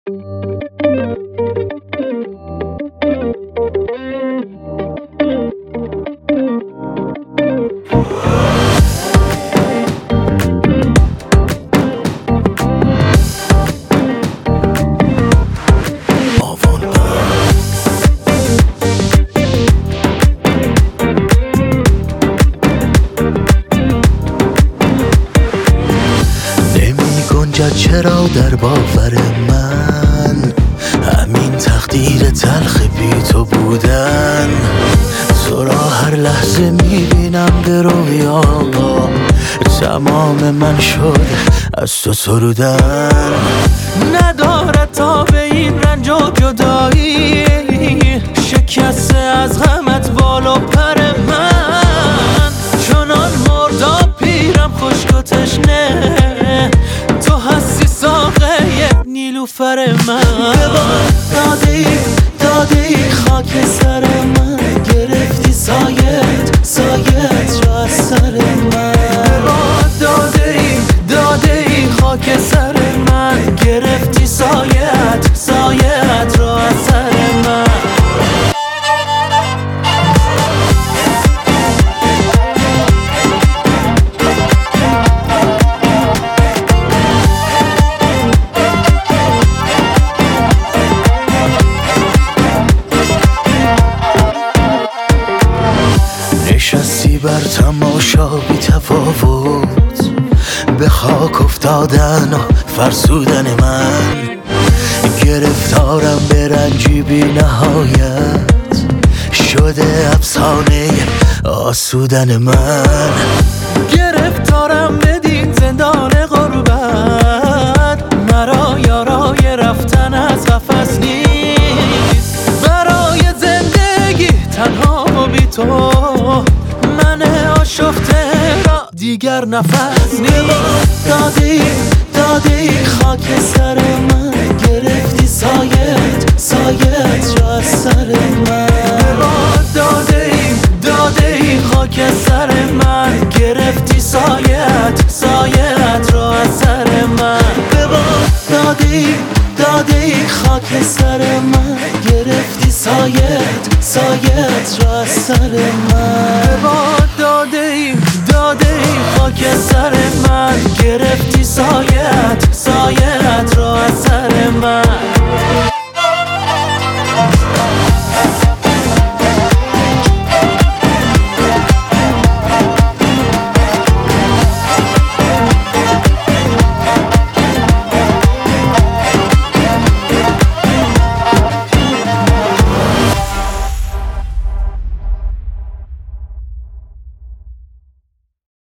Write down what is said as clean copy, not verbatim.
چرا در باور من همین تقدیر تلخ بی تو بودن؟ تو را هر لحظه میبینم به رویا، تمام من شد از تو سرودن. ندارد تا به این رنج و جدایی، شکسته از غمت بالا پر من. چنان مرداب پیرم خشک و تشنه، تو هستی ساقه نیلوفر من. داده خاک سر من، گرفتی سایت را از سر من. داده خاک سر من، گرفتی سایت را از سر من. نشستی بر تماشا بی تفاوت، به خاک افتادن و فرسودن من. گرفتارم به رنجی بی نهایت، شده افسانه آسودن من. گرفتارم بدین زندان غربت، مرا یارای رفتن از قفس نیست. برای زندگی تنها بی تو، من آشفته را دیگر نفس نیست. داده خاک سر من، گرفتی سایت را از سر من. داده خاک سر من، گرفتی سایت را از سر من. داده خاک سر من، گرفتی سایت را از سر من. داده خاک سر من، گرفتی سایت را از سر من.